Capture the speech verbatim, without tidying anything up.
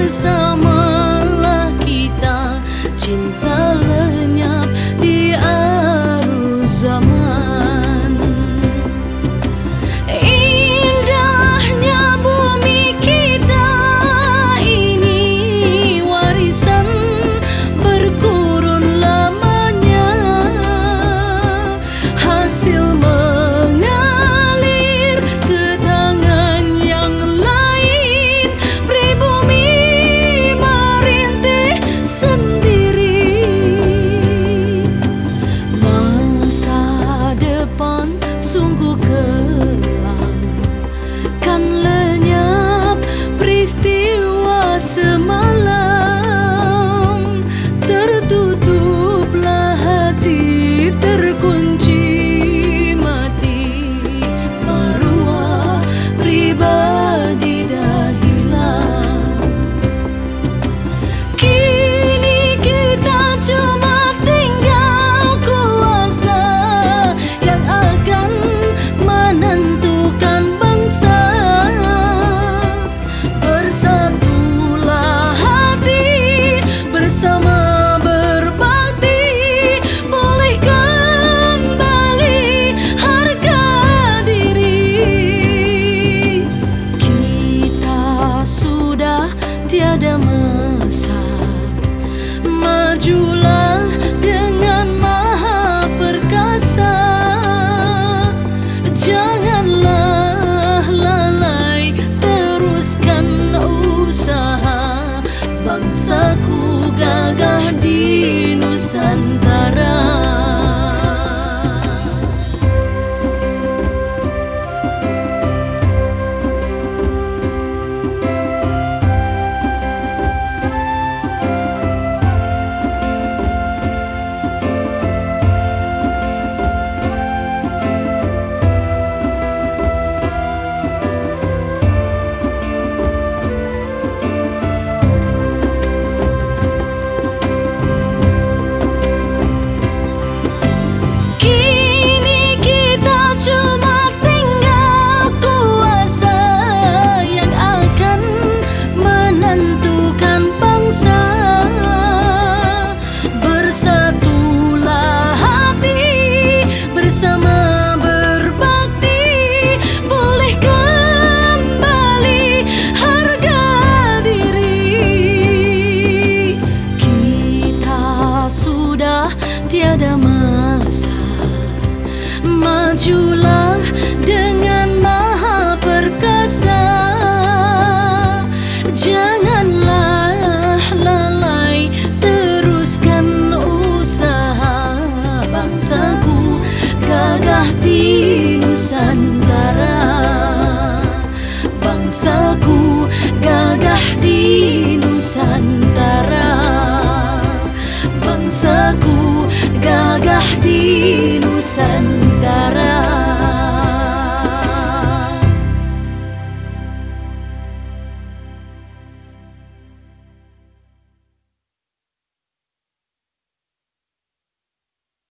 bersamalah kita, cinta lenyap di arus zaman. Indahnya bumi kita ini warisan berkurun lamanya, hasil mengalir ke tangan yang lain. Pribumi merintih sendiri, masa depan sungguh kelam, kan lenyap peristiwa semalam. Tertutuplah hati, terkunci mati, maruah pribadi dah hilang. Kini kita cuma tinggal kuasa yang akan menentukan bangsa. Bersatulah hati, bersama berbakti, boleh kembali harga diri. Kita sudah tiada masa, majulah dengan maha perkasa. Janganlah lalai, teruskan usaha, bangsaku gagah di Nusantara. Kini kita cuma tinggal kuasa yang akan menentukan bangsa. Bersatulah hati, bersama berbakti, boleh kembali harga diri. Kita sudah tiada masa, majulah dengan maha perkasa. Janganlah lalai, teruskan usaha, bangsaku gagah di Nusantara. Bangsaku gagah di Nusantara. Bangsaku gagah di Nusantara.